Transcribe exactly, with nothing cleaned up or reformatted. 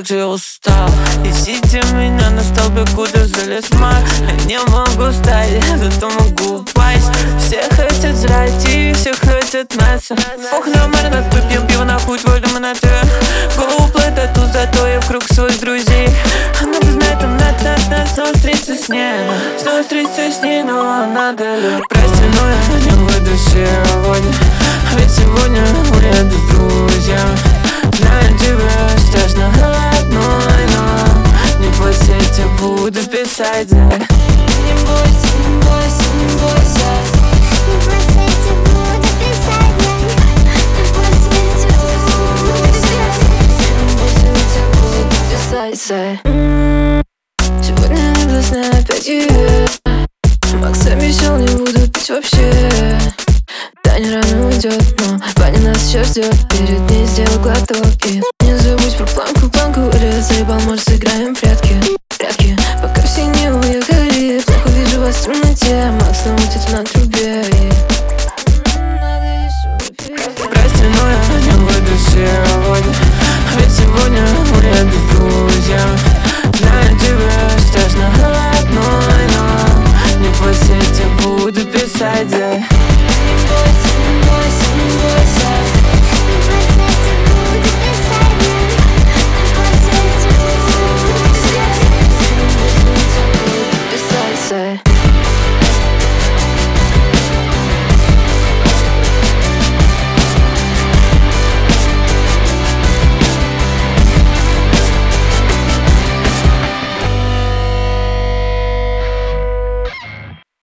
ты устал. Ищите меня на столбе, куда залез мать. Я не могу встать, зато могу упасть. Все хотят жрать и все хотят мясо. Ох, на маринад, выпьем пиво, нахуй твой лимонад. Голову платят тут, зато я в круг своих друзей. Она бы знает, там на-на-на, снова встретиться с ней. Снова встретиться с ней, но надо ли? Прости, но я не выйду сегодня. Ведь сегодня уеду с друзьями. Знаю, тебе страшно одной, но не бойся, я тебе буду писать, да. Не бойся, не бойся, не бойся. Не бойся, я тебе буду писать, да. Не бойся, я тебе буду писать. Не бойся, я тебе буду писать, да. Сегодня небесная опять ее. Макс обещал, не буду пить вообще. Таня рано уйдет, но Ваня нас еще ждет. Перед ней сделал глоток и не забудь про планку, планку. Или заебал, может сыграем прямо.